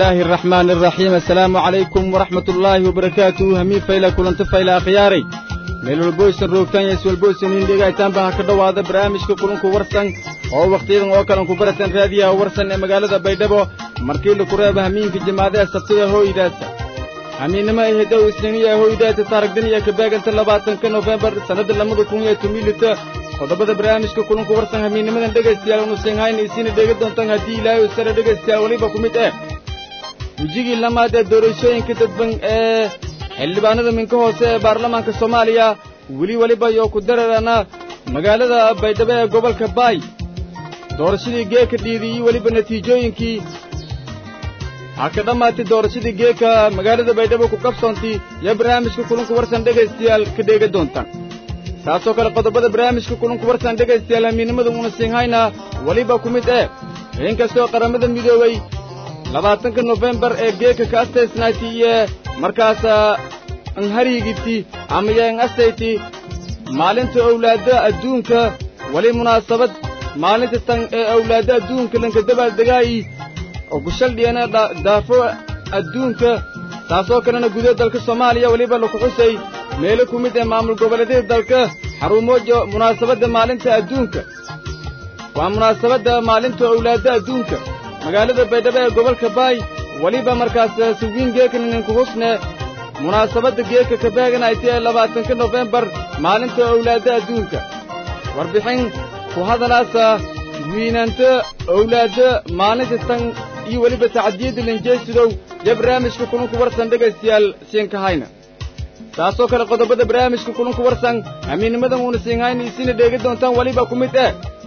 الله الرحمن الرحيم. السلام عليكم ورحمة الله وبركاته. همين فايلة كلنت فايلة خياري ميل البويس الروكتان يسوى البويس من ديغا يتنبه كدوا هذا برامج كلنكو ورسن أو وقتين أو كلنكو برسن راديا ورسن مقالة بيدبو مركيل كرابة همين في جماعة السبتية هو إداسة همين ما يهدو سنية هو إداسة تارك دنيا كباقن تلباتن كنوفمبر سنة لما دكونية تميلتا qodobada barnaamijka kulanku warsan hamiinimadan dhegaystayaal unu seenhayn isiina dheega doontaan haddii ilaahay u sare dhegaystayaal waliba ku mid wejigii lamaad ee doorashooyinka dadban ee xildhibaanada minka hoose ee baarlamaanka soomaaliya weliba iyo ku dararana magaalada baydhabo ee gobolka baay doorashadii geeka dhiidiyey weliba natiijooyinkii ha ka dhammaatay doorashadii geeka magaalada baydhabo ku qabsoontii iyo barnaamijka kulanku warsan dhegaystayaal ka dheega doontaan taasoo kale qodobada barnaamijka kulanku warsan dhegaystayaal hamiinimada una siinhayna waliba ku mid inkastoo qaramada midoobay 20 November ee geeka ka asteysnayti iyo markaas an hariigiti ama yaan asteyti maalinta awlaada adduunka wali munaasabad maalinta tan ee awlaada adduunka lanka dabaaldegay oo ku shaldiyana daafo adduunka taasoo kalena gudaha dalka Soomaaliya waliba la ku xusay meelo ku mid maamul goboleedyada dalka xarumoojo munaasabada maalinta adduunka waa munaasabada maalinta awlaada adduunka magaalada baydhabo ee gobolka baay waliba markaas suugiin geekanin ku husne munaasabada geeka ka baaganaytay 20 November maalinta awlaada adduunka warbixin ku hadalaasa wiinanta awlaada maalinta tan iyo waliba tacdiyada linjeesidow barnaamijka kulanku warsan dhegaystayaal siin ka hayna taasoo kale qodobada barnaamijka kulanku warsan hamiinimadan una siinhayn isiina dheega doontaan waliba ku mid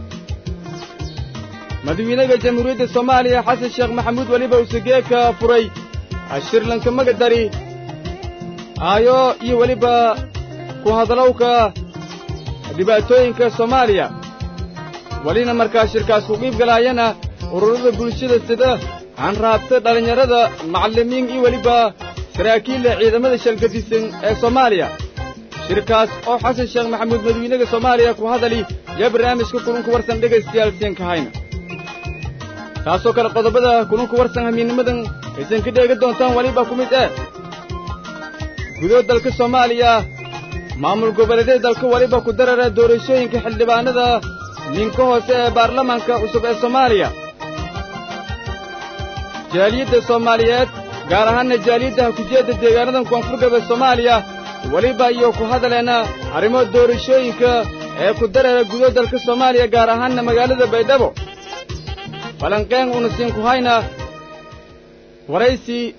madaxweynaha jamhuuriyadda Soomaaliya Xasan Sheekh Maxamuud waliba uu geeka furay shirlanka magadari ayo iyo waliba ku hadalowka dhibaatooyinka Soomaaliya walina markaa shirkaas ku qayb galayana ururada bulshada sida aan raabta dhalinyarada macallimiin iyo waliba saraakiil ciidamada shalgadisan ee Soomaaliya shirkaas oo Xasan Sheekh Maxamuud madaxweynaha Soomaaliya ku hadalay barnaamijka kulanku warsan dhegaystayaal siin ka hayna taasoo kale qodobada kulanku warsan hamiinimadan aysan ka dheega doontaan waliba ku mid gudaha dalka Soomaaliya maamul goboleedyada dalka waliba ku darara doorashooyinka xildhibaanada ninka hoose ee baarlamaanka cusub ee Soomaaliya jaaliyadda Soomaaliyeed gaar ahaan jaaliyadda ku jeeda deegaanada koonfur galbeed Soomaaliya waliba iyo ku hadaleena arrimo doorashooyinka ee ku darara gudaha dalka Soomaaliya gaar ahaan magaalada Baydhabo balanqeen una siin ku hayna waraysi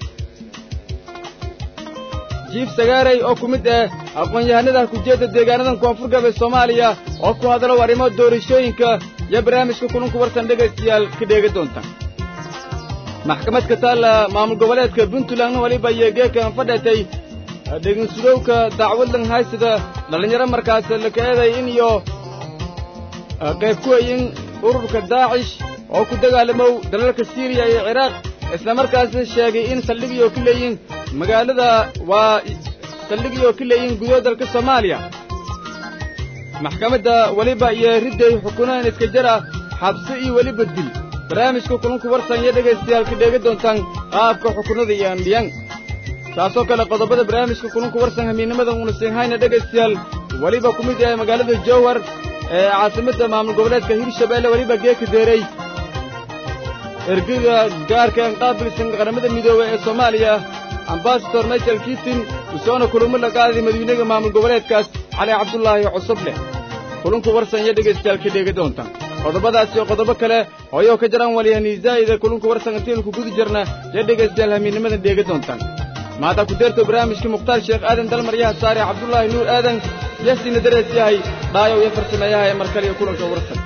jiif sagaaray oo ku mid aqoon-yahanada ku jeeda deegaanada koonfur galbeed Soomaaliya oo ku hadalo arrimo doorashooyinka iyo barnaamijka kulanku warsan dhegaystayaal ka dheega doontaan maxkamad ka taala maamul goboleedka Puntland waliba yeegeeka fadhatay deegaansadowka dacwadan haysida dhalinyaro markaas la keenay in iyo qayb ku yihiin ururka Daesh oo ku dagaalamow dalalka Syria iyo Iraq isla markaas sheegay in saldhigyo ku leeyihiin magaalada waa saldhigyo ku leeyihiin gudaha dalka Soomaaliya maxkamadda waliba iyo riday xukunaan iska jira xabsi iyo waliba dil barnaamijka kulanku warsan iyo dhegaystayaal ka dheega doontaan qaabka xukunada iyo ambiyan taasoo kale qodobada barnaamijka kulanku warsan hamiinimadan una siinhayna dhegaystayaal waliba ku mid magaalada Jowhar ee caasimadda maamul goboleedka Hirshabeelle waliba geeka deeray ergada gaarka qaabilsan qaramada midoobay ee Soomaaliya ambassador Michael Keating usoo kulamo la qaaday madaxweynaha maamul goboleedkaas Cali Cabdullaahi Cusubne kulanku warsan iyo dhegaystayaal ka dheega doontaan qodobadaas iyo qodobo kale oo ka jiraan waliyani zaayida kulanku warsan intii ku guudi jirna iyo dhegaystayaal hamiinimadan dheega doontaan maada ku deerto barnaamijka Muqtaar Sheekh Aadan Dalmaryaha Saari Cabdullaahi Nuur Aadan yasiina darees yahay dhaayo iyo farsameeyaha markale kulanka warsan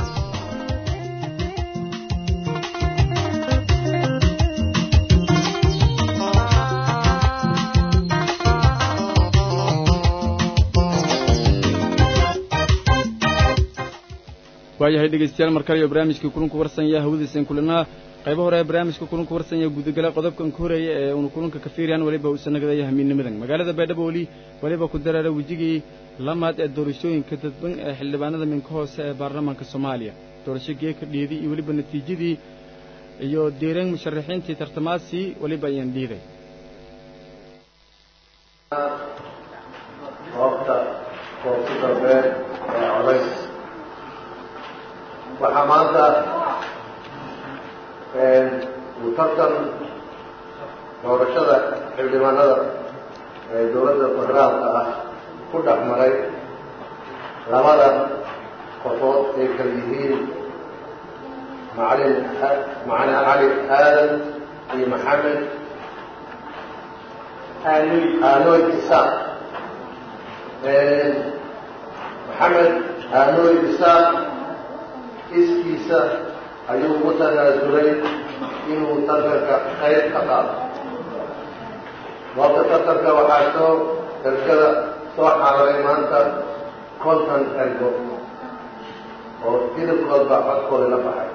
waayahay dhegaystayaal markale barnaamijka kulanku warsan yahay hawadiisan kulana qaybo hore barnaamijka kulanku warsan yahay gudagala qodobkan ku horeeyay ee uu kulanka ka fiiriyaan waliba uu sanagada hamiinimadan magaalada Baydhabo waliba ku darara wajigii lamaad ee doorashooyinka dadban ee xildhibaanada minka hoose ee baarlamaanka Soomaaliya doorasho geeka dheedii iyo waliba natiijadii iyo diiran musharaxiintii tartamaasi waliba ayaan dhiibay goobta koonfurta beer ee codays waxaa maanta uu tartan doorashada xildhibaanada ee dowladda federaalka ah ku dhex maray labada qofood ay kala yihiin macalin cali aadan iyo maxamed aanooy isaaq maxamed aanooy isaaq iskiisa ayuu ugu tanaasulay inuu tartanka qayb ka qaado goobta tartanka waxaa soo ergada soo xaadiray maanta 50 ergo oo hilibkoodba codkooda la baxay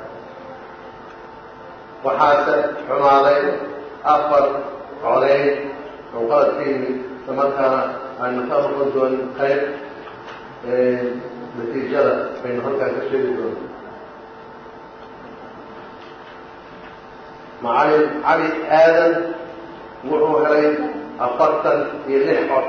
waxaase xumaaday 4 codeyn oo qalad ka yimid islamarkaana aanu ka noqon doonin qayb natiijada baynu halkaan ka sheegi doono macalin cali aadan wuxuu helay 46 cod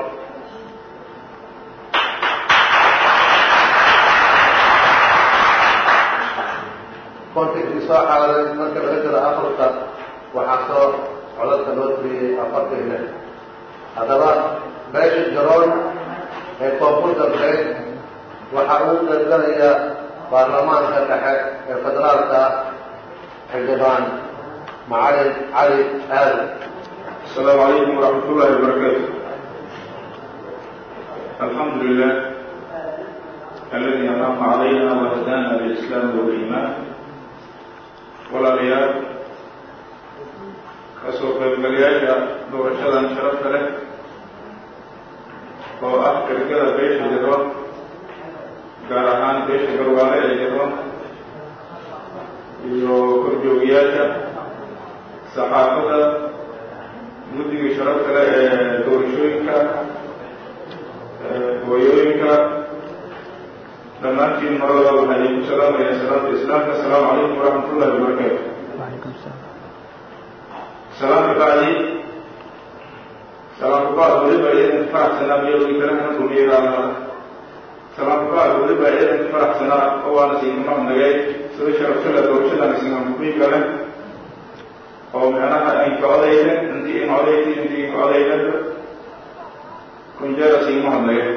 kontakii soo xaaladay marka laga jiro 4 waxaa soo codadka loo tiriyey 46 haddaba beesha jaroon ee koonfurta beed waxa uu qaybgalayaa baarlamaanka dhexe ee federaalka xildhibaan معالي علي آدم. السلام عليكم ورحمة الله وبركاته. الحمد لله الذي أنعم علينا وهدانا بالإسلام والإيمان والرياض كسوف الملياجة دور الشدن شرفت له وأحكر كذا بيش جدوان قارهان بيش قرواني جدوان يوكرجوغياجة saxaafada guddiga sharafta leh ee doorashooyinka hooyooyinka dhammaantiin marada waxaan idinku salaamayaa salaamta islaamka asalaamu calaykum waraxmat ullahi wabarakaatu salaamka bacdi salaamka bacd weliba iyadanka faraxsanaa miyagii kalena rumiyegaanada salaamka bacd weliba iyadanka faraxsanaa oo waana siinamaqnagay sida sharafta leh doorashadan isinamkumiin gale oo macnaha ay ka odayeen intii in odaytay intii ka odayeen kunjeera siima hadlayo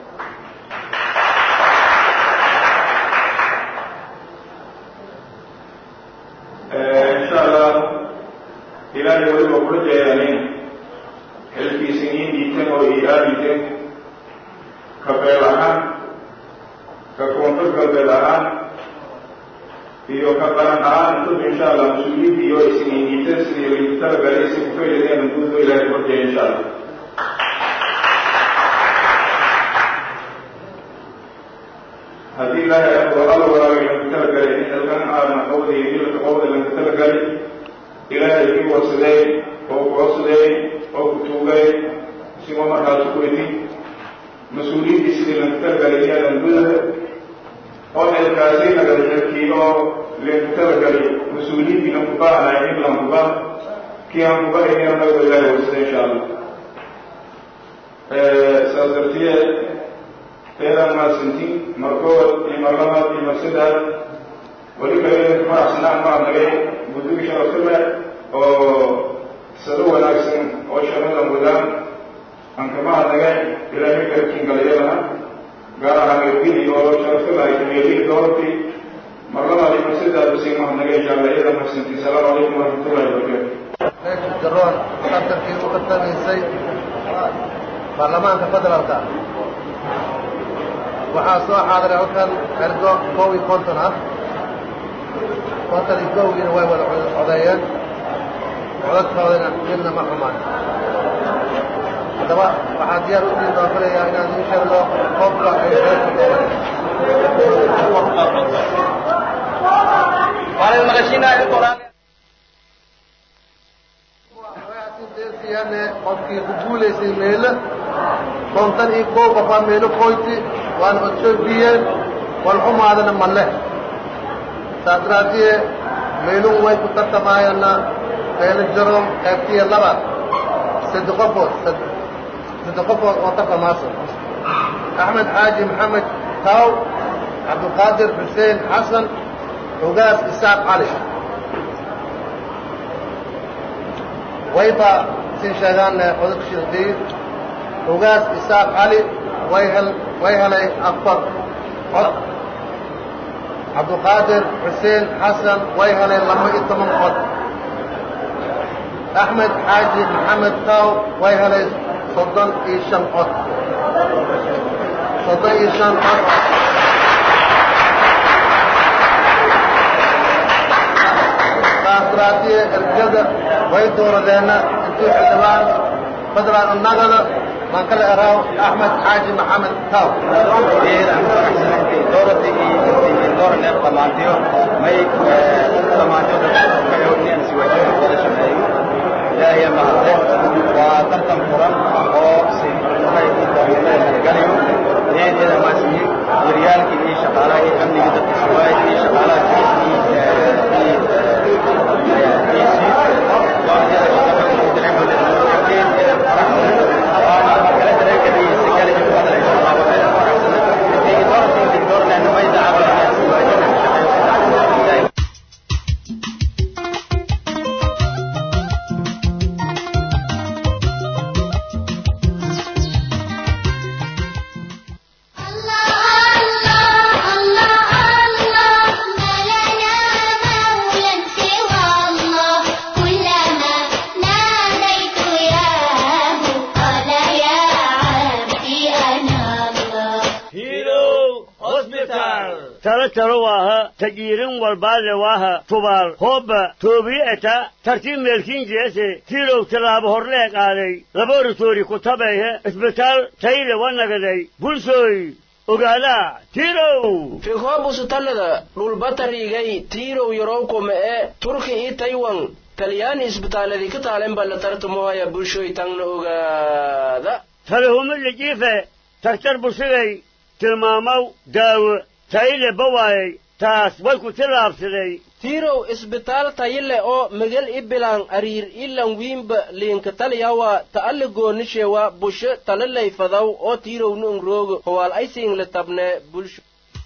insha allah ilaahay weliba kula jeedanin xilkiisin ii dhiibteen oo ii aadideen ka beel ahaan ka koonfur galbeed ahaan iyo ka qaran ahaan intub insha allah mas-uuliyiinta iyo isiniindiinta sidii liintada galaysi ku fayladeen guudba ilaahay korjeeya insha allah haddii ilaahay alla walaagay lanku talagalay in halkan aadna qawda iyo dilka qawda lanku talagalay ilaahay kii warsadeey oo ku codsadeey oo ku tuugay sigoo markaas ku weydi mas-uuliyiintii sidii lanku talagalay iyaadan gudaha oo xilkaasi nagada xilkii oo leentalagali mas-uuliyiintii aan ku baahanahay in laan ku baa kii aan ku baahayna nagada ilaahay warsada insha allah saas dartiyeed eedaan mahadsantiin markood iyo marlabaad iyo marsaddaad weliba eedanka faraxsanaan maadnagay guddiga sharafta leh oo sado wanaagsan oo shaqadan wadaan aan kama hadnagay ilaahay garabkiin galayadana gaar ahaan ergidii oo sharafta lahay kameelihii doortii marlabaad iyo marsaddaad usii mahadnagay insha allah eedan mahadsantiin asalaamu calaykum waraxmatullahi wabarakaatu beesha jaroon tartankii u tartamaysay baarlamaanka federaalka waxaa soo xaadiray halkan ergo 51 ah 51giina way wada codeeyeen codadkoodana midna ma xumaan haddaba waxaa diyaar u tihiin baan filayaa inaan ii sheegno qofka ay beesiyane qofkii ku guulaysay meelo 51 qofaa meelo qoyti waana codsoobiyeen walxumaadana ma leh saas daraaddiye meeluu way ku tartamaayana beelo jaroom qaybtiya laba saddex qofood oo tartamaasa axmed xaaji maxamed taw cabdulqaadir xuseen xasan ugaas isaaq cali wayba sin sheegaana codadka shirdiid ugaas isaaq cali way helay afar cod cabdulqaadir xuseen xasan way helay 12 cod axmed xaaji maxamed taw way helay 35 cod 35 cod kaasraatiye ergada way dooradeena intuu xildhibaan federal annagada man kala eraaw axmed xaaji maxamed taw دورنا طمانتيو ماي طمانتيو كيونين سويتو ولا شمايو لا هي مهده وترتم قران او سي ماي دورنا غاليو دي ما سي ريال كي شغاله امني قد سواي دي شغاله تجيرن والبال واها طبال خوبا توبيئتا ترتيب ملكين جيسي تيرو تلاب هورليك علي لابوراتوري كتابيه اسبتال تايلة ونقدي بلسوي وقالا تيرو في خواب ستالدا لولباتري جاي تيرو يروكم تركي اي تايوان تلياني اسبتال ذي كتالين بالترتموها يا بلسوي تنغنو وقالا تلهم اللي جيفة تكتر بلسوي تلمامو داو تايلة بواي taas way ku tilaabsaday tirow isbitaal tayile oo magal ibilaan ariir ilan wiimba liinka taliyawa ta'alli goonishewa busho talalay fadaw oo tirow nu ngroogo howaal ay siin la tabne bulsho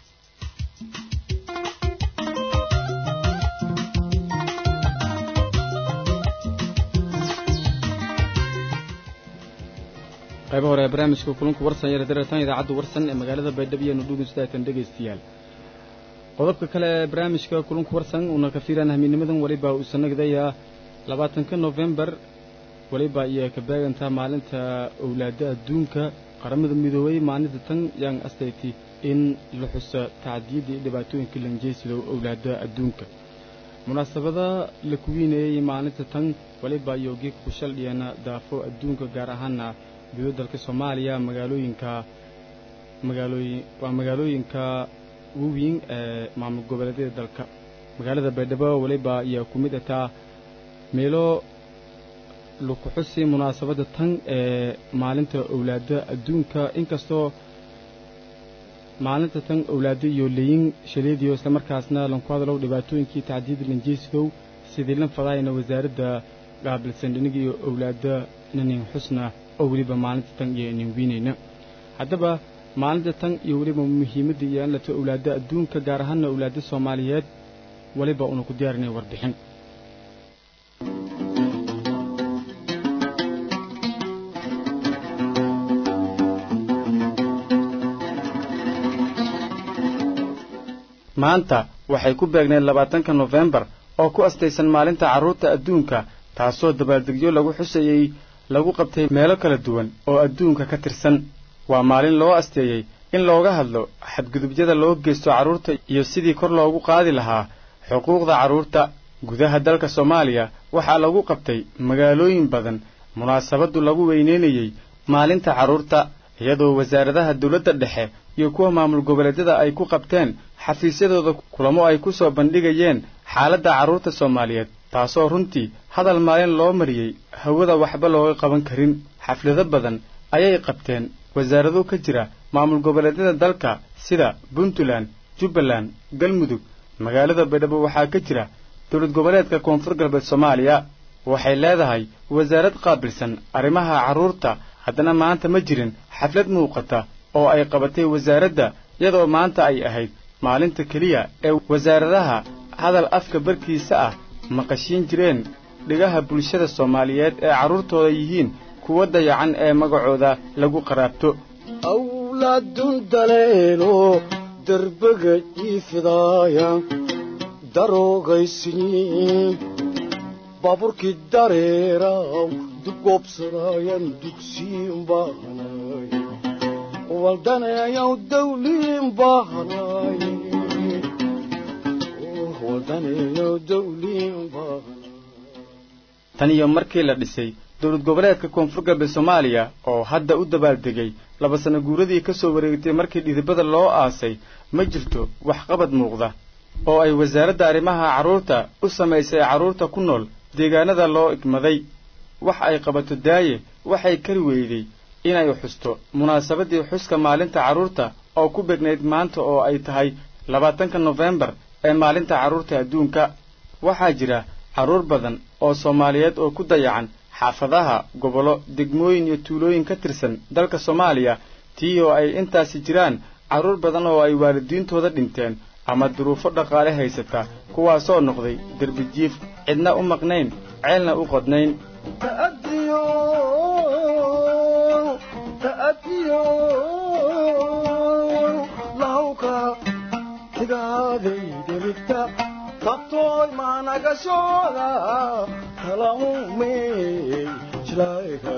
qayb hore barnaamijka kulanka warsan yar daratan idaacadda warsan ee magaalada Baydhabo iyo dhageystayaal dhageystayaal qodobka kale barnaamijka kulanka warsan una ka fiirana hamiinimadan waliba uu sanadaya 20 November waliba iyo ka beeganta maalinta awlaadda adduunka qaramada midoobay maalinta tan yang astayti in la xuso tacdiidii dhibaatooyinka lanjeyslo awlaadda adduunka munaasabada la kuwinayay maalinta tan waliba iyo geek ku shaldiyana daafo adduunka gaar ahaan dalka Soomaaliya magaalooyinka weyn maamul goboleedyada dalka magaalada Baydhabo waliba iyo kumidata meelo lagu xusay munaasabada tan maalinta awlaadda adduunka inkastoo maalinta tan awlaadda iyo leeyin shaleediyo isla markaasna lanku hadalo dhibaatooyinkii tacdiid lanjeysdow sidii lan fadaayna wasaaradda qaabilsan dhinaga iyo awlaadda nin xusna oo waliba maalinta tan iyo nin wiinayna haddaba maalinta tan iyo waliba muhiimadda iyo la awlaadda adduunka gaar ahaan awlaadda Soomaaliyeed waliba uu ku diyaarinay warbixin maanta waxay ku beegneen 20 November oo ku astaysan maalinta carruurta adduunka taasoo dabaaldegyo lagu xusayay lagu qabtay meelo kala duwan oo adduunka ka tirsan waa maalin loo asteeyay in looga hadlo xadgudubyada loo geysto carruurta iyo sidii kor loogu qaadi lahaa xuquuqda carruurta gudaha dalka Soomaaliya waxaa lagu qabtay magaalooyin badan munaasabadu lagu weyneynayay maalinta carruurta iyadoo wasaaradaha dawladda dhexe iyo kuwa maamul goboleedyada ay ku qabteen xafiisyadooda kulamo ay ku soo bandhigayeen xaaladda carruurta Soomaaliyeed taasoo runtii hadal maalin loo mariyay hawada waxba looga qaban karin xaflado badan ayay qabteen wasaarado ka jira maamul goboleedyada dalka sida Puntland, Jubbaland, Galmudug magaalada Baydhabo waxaa ka jira dowlad goboleedka koonfur galbeed Soomaaliya waxay leedahay wasaarad qaabilsan arrimaha carruurta haddana maanta ma jirin xaflad muuqata oo ay qabatay wasaaradda iyadoo maanta ay ahayd maalinta keliya ee wasaaradaha hadal afka barkiisa ah maqashiin jireen dhigaha bulshada Soomaaliyeed ee carruurtooda yihiin kuwa dayacan ee magacooda lagu qaraabto awlaadun daleelo darbaga ifidaaya daroogaysiin baaburkii dareeraw dugoobsadaayan dugsiin baahanay waldanayaw dawliin baahanay tan iyo markii la dhisay dowlad goboleedka koonfur galbeed Soomaaliya oo hadda u dabaaldegay 2 sano guuradii ka soo wareegtay markii dhidibada loo aasay ma jirto wax qabad muuqda oo ay wasaaradda arrimaha carruurta u samaysay carruurta ku nool deegaanada loo igmaday wax ay qabato daaye waxay kari weyday inay xusto munaasabadii xuska maalinta carruurta oo ku beegnayd maanta oo ay tahay 20 November ee maalinta carruurta adduunka waxaa jira carruur badan oo Soomaaliyeed oo ku dayacan xaafadaha gobolo degmooyin iyo tuulooyin ka tirsan dalka Soomaaliya tii oo ay intaasi jiraan carruur badan oo ay waalidiintooda dhinteen ama duruufo dhaqaale haysata kuwaasoo noqday darbi jiif cidna u maqnayn ceelna u qodnayn Tatoy managashoda talamume jlayga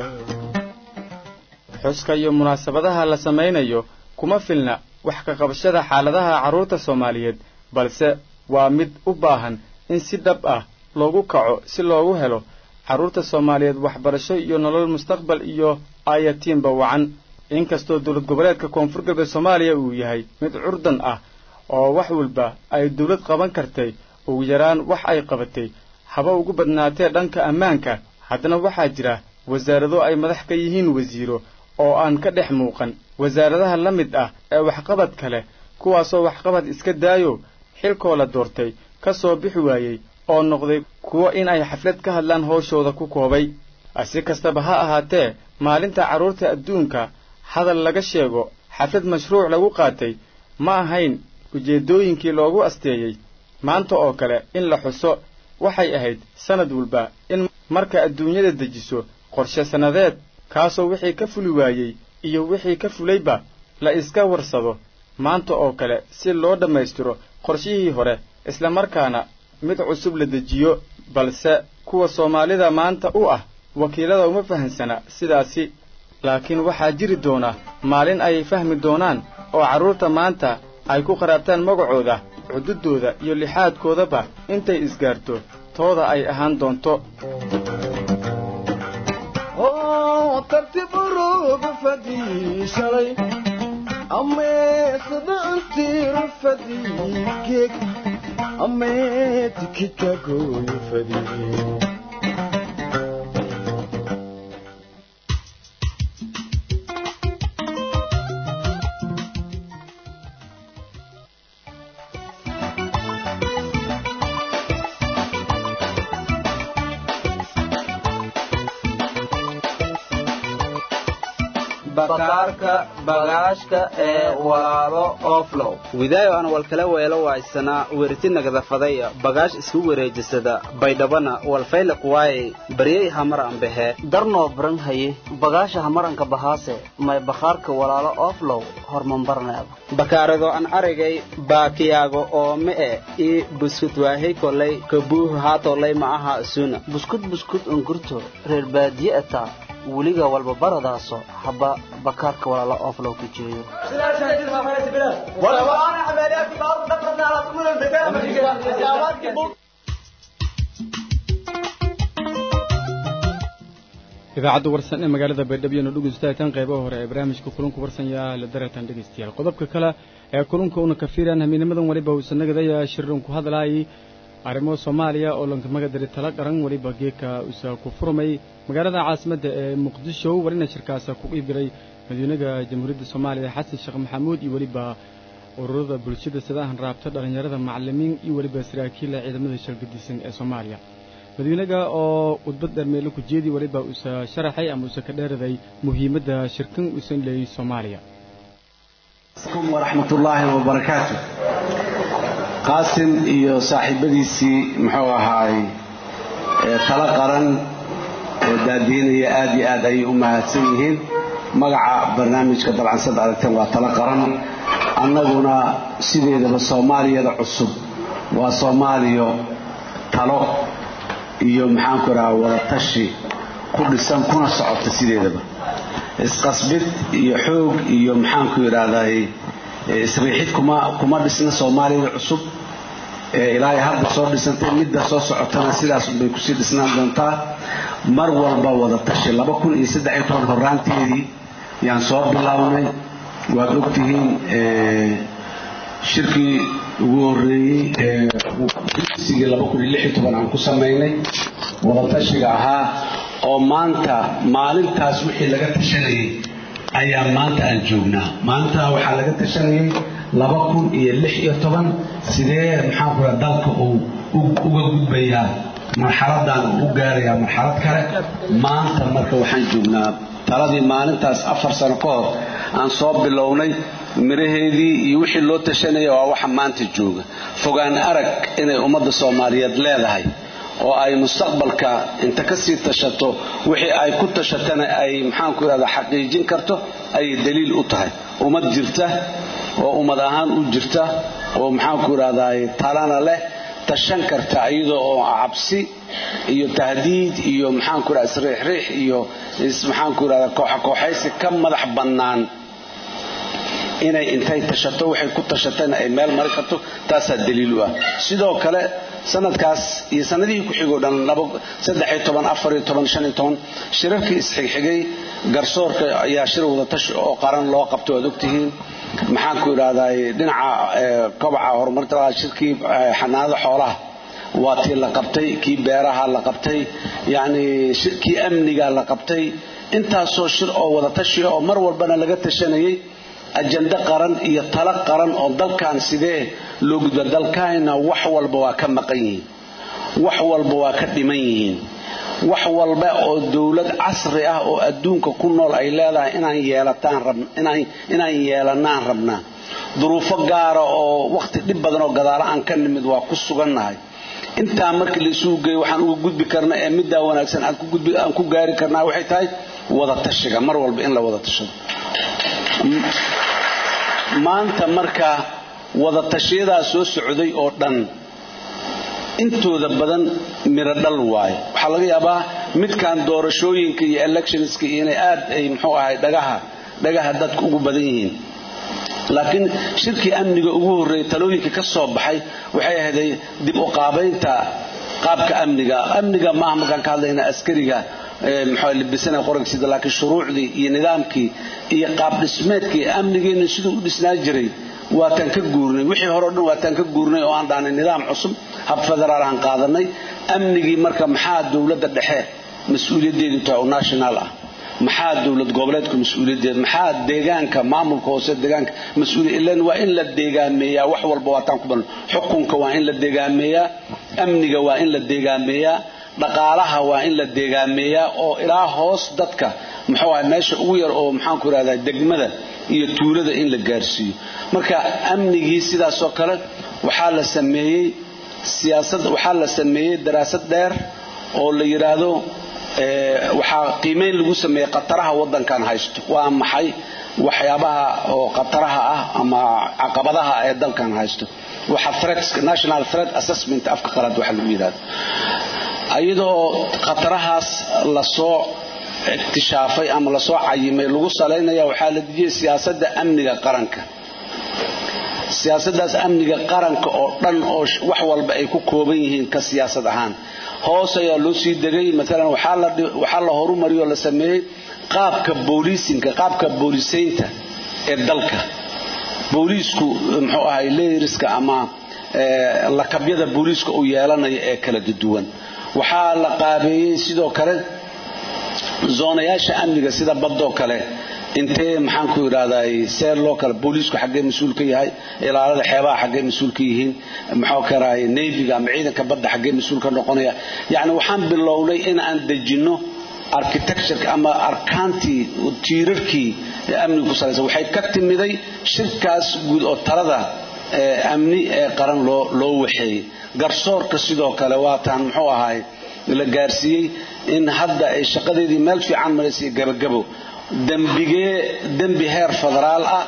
xuska iyo munaasabadaha la samaynayo kuma filna wax ka qabashada xaaladaha carruurta Soomaaliyeed balse waa mid u baahan in si dhab ah loogu kaco si loogu helo carruurta Soomaaliyeed waxbarasho iyo nolol mustaqbal iyo ayatiinba wacan inkastoo dowlad goboleedka koonfur galbeed Soomaaliya uu yahay mid curdan ah oo wax walba ay dowlad qaban kartay ugu yaraan wax ay qabatay haba ugu badnaatee dhanka ammaanka haddana waxaa jira wasaarado ay madax ka yihiin wasiiro oo aan ka dhex muuqan wasaaradaha la mid ah ee waxqabad kale kuwaasoo waxqabad iska daayo xilkoo la doortay ka soo bixi waayey oo noqday kuwo in ay xaflad ka hadlaan hawshooda ku koobay si kastaba ha ahaatee maalinta carruurta adduunka hadal laga sheego xaflad mashruuc lagu qaatay ma ahayn ujeeddooyinkii loogu asteeyey maanta oo kale in la xuso waxay ahayd sanad walba in marka adduunyada dejiso qorshe sanadeed kaasoo wixii ka fuli waayey iyo wixii ka fulayba la iska warsado maanta oo kale si loo dhammaystiro qorshihii hore isla markaana mid cusub la dejiyo balse kuwa Soomaalida maanta u ah wakiilada uma fahansana sidaasi laakiin waxaa jiri doona maalin ay fahmi doonaan oo carruurta maanta ay ku qaraabtaan magacooda cududooda iyo lixaadkoodaba intay isgaarto tooda ay ahaan doonto tartiib uruub fadhiishalay amee sadaantii rufadiikeeg amee tikidka gooyo fadhiye bakaarka bagaashka ee walaalo oflow widaayo aan walkala weelo waaysanaa weeritinagada fadaya bagaash isku wareejisada baydhabana walfayla kuwaaye baryay hamar aan bahe darnoo baran haye bagaasha hamaranka bahaase may bakaarka walaalo oflow hormanbarneeda bakaarado aan aragay baakiyaago oo mee ii buskud waahey kolay kabuuhu haatolay ma aha isuna buskud ungurto reer baadiye ataa weliga walba baradaaso haba bakaarka walaalo oflow ku jeeyo idaacadda warsan ee magaalada Baydhabo iyo dhageystayaashan qaybaha hore ee barnaamijka kulanka warsan yaa la dareetan dhageystayaal qodobka kale ee kulanka una ka fiiraan hamiinimadan waliba uu sanagada shirran ku hadlaayay arrimo Soomaaliya oo lanka magadaray tala qaran waliba geeka uu ku furmay magaalada caasimadda ee Muqdisho warina shirkaas ku iibray madaxweynaha Jamhuuriyadda Soomaaliya Xasan Sheekh Maxamuud iyo waliba ururada bulshada sidahan raabta dhalinyarada macallimiin iyo waliba saraakiila ciidamada shalgadisan ee Soomaaliya madaxweynaha oo khudbad dheer ku jeediyay waliba uu sharaxay ama uu ka dheeraday muhiimadda shirkan uu san leeyahay Soomaaliya Assalamu warahmatullahi wabarakatuh Qaasim iyo saaxiibadiisii muxuu ahaay tala qaran oo daadiinaya aad iyo aad ay u mahadsan yihiin magaca barnaamijka dabcan sad aragtan waa tala qaran annaguna sideedaba Soomaaliyada cusub waa Soomaaliyo talo iyo maxaan ku raaa wada tashi ku dhisan kuna socota sideedaba isqasbid iyo xoog iyo maxaan ku yiraahdaa isriixid kuma dhisna Soomaaliyada cusub ilaahay hadda soo dhisantay midda soo socotana sidaas bay ku sii dhisnaan doontaa mar walba wada tashi 2013 horaanteedii yaan soo bilawnay waad ogtihiin shirkii ugu horeeyay sigii 2016 aan ku sameynay wada tashiga ahaa oo maanta maalintaas wixii laga tashanayay ayaa maanta aan joognaa maanta waxa laga tashanayay 2016 sidee maxaa ku dalka uu uga gudbayaa marxaladan uu gaarayaa marxalad kale maanta marka waxaan joognaa taladii maalintaas 4 sano ka hor aan soo bilownay miraheedii iyo wixii loo tashanayay waa waxa maanta jooga fogaan arag inay ummadda Soomaaliyeed leedahay oo ay mustaqbalka inta ka sii tashato wixii ay ku tashatana ay maxaan ku yiraahdaa xaqiijin karto ay daliil u tahay ummad jirta oo ummad ahaan u jirta oo maxaan ku yiraahdaa talana leh tashan karta iyadoo oo cabsi iyo tahdiid iyo maxaan ku yiraahdaa riix iyo maxaan ku yiraahdaa kooxaysi ka madax bannaan inay intay tashato waxay ku tashatana ay meel mari karto taas daliil u ah sidoo kale sanadkaas iyo sanadii ku xigoo dhan 13 14 15 shirarkii isxigxigay garsoorka ayaa shir wada tashi oo qaran loo qabto wad ogtihiin maxaan ku yiraahdaa dhinaca kobaca horumarka shirkii xanaanada xoolaha waa tii la qabtay kii beeraha la qabtay yaani shirkii amniga la qabtay intaasoo shir oo wada tashi oo mar walbana laga tashanayay ajanda qaran iyo tala qaran oo dalkan sidee loo gudbo dalkaayna wax walba waa ka maqan yihiin wax walba waa ka dhiman yihiin wax walba oo dawlad casri ah oo adduunka ku nool ay leedahay inaan yeelanaan rabnaa duruufo gaar ah oo waqti dhib badan oo gadaal aan ka nimid waa ku sugannahay inta markii la isugu geeyo waxaan uga gudbi karnaa ee midda wanaagsan aan ku gaari karnaa waxay tahay wada tashiga mar walba in la wada tashado maanta marka wada tashiyada soo socday oo dhan intooda badan mira dhal waay waxa laga yaabaa midkaan doorashooyinka iyo electionska inay aad ay muxuu ahay dhagaha dadku ugu badan yihiin laakiin shirkii amniga ugu horeeyay talooyinka ka soo baxay waxay ahayd dib u qaabaynta qaabka amniga ma aha markaan ka hadlayna askariga muxuu libisana qoragsiga laakiin shuruucdii iyo nidaamkii iyo qaab dhismeedkii amnigeena sidoo u dhisnaa jiray waa tan ka guurnay wixii hore dhan waa tan ka guurnay oo aan dhaanay nidaam cusub hab federaal aan qaadanay amnigii marka maxaa dawladda dhexe mas'uuliyadeedu tahay oo national ah maxaa dawlad goboleedku mas'uuliyadeed maxaa deegaanka maamulka hoose deegaanka mas'uuliyad waa in la deegaameeyaa wax walba waa tan ku badan xukunka waa in la deegaameeyaa amniga waa in la deegaameeyaa dhaqaalaha waa in la deegaameeyaa oo ilaa hoos dadka muxuu ahay meesha ugu yar oo maxaan ku raadaa degmada iyo tuulada in la gaarsiiyo marka amnigii sidaas oo kale waxaa la sameeyay siyaasad waxaa la sameeyay daraasad dheer oo la yiraahdo waxaa qiimeyn lagu sameeyay qataraha wadankan haysto waa maxay waxyaabaha oo qataraha ah ama caqabadaha ee dalkan haysto waxa threats national threat assessment afka qalaad waxa lagu yiraahdo ayadoo qatarahaas la soo اكتشافي أما لصوع عيمي لغو صالينا وحال دي سياسة أمنية قرنك سياسة أمنية قرنك أو وحوال بأيكو كوبينهن كسياسة هان هو سيالوسي دقي مثلا وحال هورو مريو لسميه قابك بوليسينتا الدلك بوليسكو محوها إليه أما لقبيضة بوليسكو أو يالانا كلا ددوان وحال قابيه سيدو كلا زونياشا أمنية سيدا بدو كلا intee maxaan ku yiraahdaa see loo kala booliisku xagee mas'uul ka yahay ilaalada xeebaha xagee mas'uul ka yihiin maxaa karaay navy-ga ama ciidanka badda xagee mas'uul ka noqonaya yani waxaan bilownay in aan dejino architecture ama arkaantii tiirarkii amniga ku salaysan waxay ka timiday shirkaas guud oo talada amni ee qaran loo waxeeyay garsoorka sidoo kale waa taan muxuu ahaay la gaarsiiyay in hadda ay shaqadeedii meel fiican mareysay gabagabo dambi heer federaal ah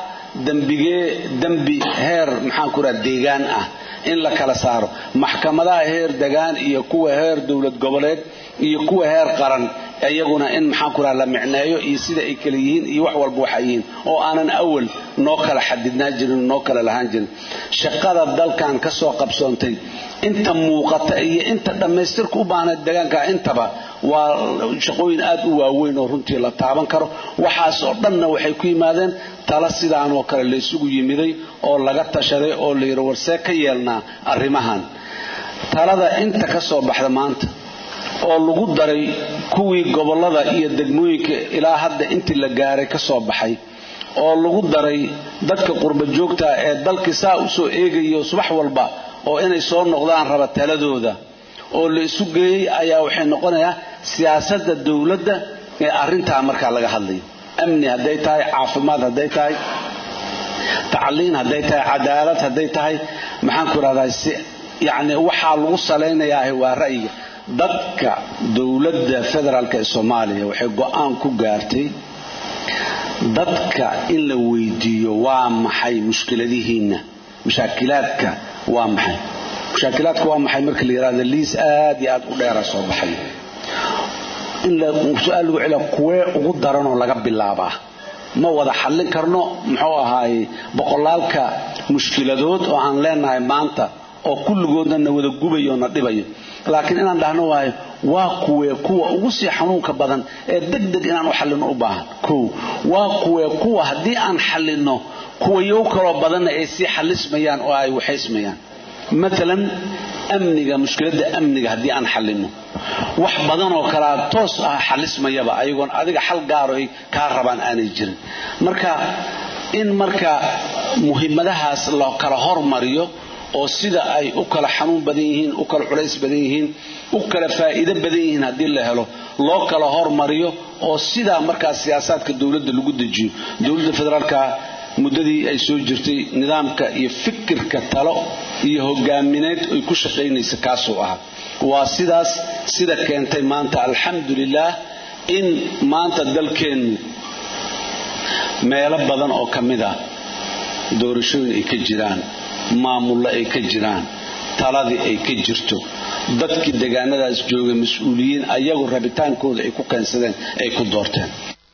dambi heer maxaan ku raad deegaan ah in la kala saaro maxkamadaha heer deegaan iyo kuwa heer dawlad goboleed iyo kuwa heer qaran ayaguna in maxaan ku raad la micneeyo iyo sida ay kala yihiin iyo wax walba waxa yihiin oo aanan awal noo kala xadidnaa jirin noo kala lahaan jirin shaqada dalkan ka soo qabsoontay inta muuqata iyo inta dhameystirka u baahnaa deegaanka intaba waa shaqooyin aad u waaweyn oo runtii la taaban karo waxaas oo dhanna waxay ku yimaadeen tala sidaan oo kale la isugu yimiday oo laga tashaday oo la yiri warsee ka yeelnaa arrimahan talada inta ka soo baxda maanta oo lagu daray kuwii gobolada iyo degmooyinka ilaa hadda intii la gaaray ka soo baxay oo lagu daray dadka qurba joogta ee dalka saa u soo eegayo subax walba oo inay soo noqdaan raba taladooda oo la isu geeyay ayaa waxay noqonayaa siyaasadda dawladda ee arinta marka laga hadlayo amni haday tahay caafimaad haday tahay tacliin haday tahay cadaalad haday tahay maxaan ku raadaysi yani waxa lagu saleynayaa waa ra'yiga dadka dawladda federaalka ee Soomaaliya waxay go'aan ku gaartay dadka in la weydiiyo waa maxay mushkiladihiina mashaakilaadka waa maxay mashaakilaadku waa maxay marka la yiraahdo liis aad iyo aad u dheer soo baxay in la su'aal lagu celiyo kuwa ugu daran oo laga bilaabaa ma wada xallin karno muxuu ahaay boqolaalka mushkiladood oo aan leenahay maanta oo kulligoodna wada gubayo na dhibayo laakiin inaan dhahno waa kuwa ugu sii xanuunka badan ee degdeg inaan u xallino u baahan waa kuwa haddii aan xallino kuwa yow kala badan ay si xalismayaan oo ay waxaysmayaan مثلا amniga mushkilada amniga hadii aan xalino wax badan oo kala toos ah xalismayaba ayagoon adiga xal gaar ah ka rabaan aanay jirin marka muhiimadahaas loo kala hormariyo oo sida ay u kala xanuun badan yihiin u kala culays badan yihiin u kala faa'iido badan yihiin hadii la helo loo kala hormariyo oo sida marka siyaasadka dawladda lagu dejiyo dawladda federaalka muddadii ay soo jirtay nidaamka iyo fikirka talo iyo hogaamineed ay ku shaqeynaysa kaasoo ah waa sidaas sida keentay maanta alxamdulillah in maanta dalkeen meelo badan oo kamida doorashooyin ay ka jiraan maamulo ay ka jiraan taladii ay ka jirto dadkii deegaanadaas jooga mas'uuliyiin ayagu rabitaankooda ay ku keensadeen ay ku doorteen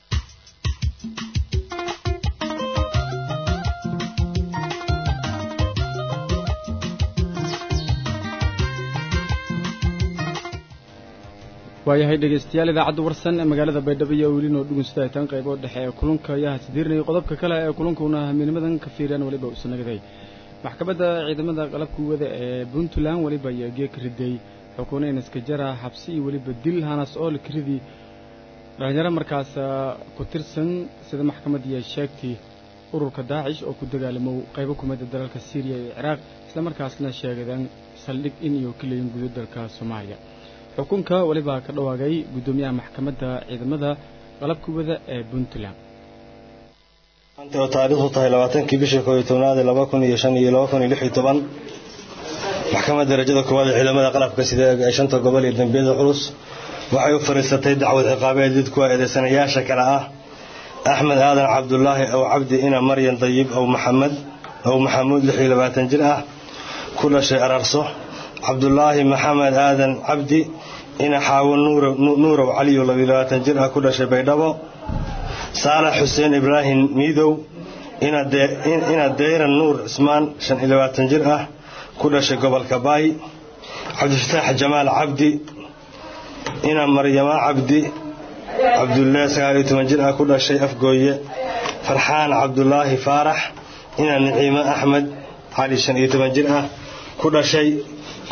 waayahay dhageystayaal idaacadda warsan ee magaalada Baydhabo iyo weliba dhageystayaal qaybo dhexe ee kulanka ayaa sidirnay qodobka kale ee kulankuna hamiinimadan ka fiiraan waliba u sanagaday maxkamadda ciidamada qalabka wada ee Puntland waliba ay geek riday xukuunayn iska jara xabsi waliba dil hanas oo la kiridii dhalinyaro markaas ku tirsan sida maxkamadda ay sheegtay ururka Daesh oo ku dagaalamo qaybo kumada dalalka Syria iyo Iraq isla markaasna sheegadaan saldhig in iyo kaleeyeen guud dalka Soomaaliya xukunka waliba ka dhawaagay gudoomiyaha maxkamadda ciidamada qalabka wada ee Puntland anta taariikhdu tahay 20 bishii 11 2016 maxkamadda darajada koowaad ee ciidamada qalabka sida ay shanta gobol ee dambiyada culus waxay u fariisatay dacwad ciqaabeed ku eedeysanayaasha kala ah Ahmed Aadan Cabdullaahi aw Cabdi ina Maryan Dayib aw Maxamuud 26 jir ah ku dhashay Ararso Cabdullaahi Maxamed Aadan Cabdi ina Xaawun Nuur Cali 22 jir ah ku dhashay Baydhabo Saalax Xuseen Ibrahim Miidow ina Deyran Nuur Ismaan 25 jir ah ku dhashay gobolka Baay Cabdifataax Jamaal Cabdi ina Maryama Cabdi Cabdullaahi 19 jir ah ku dhashay Afgooye Farxaan Cabdullaahi Faarax ina Naciima Axmed Cali 15 jir ah ku dhashay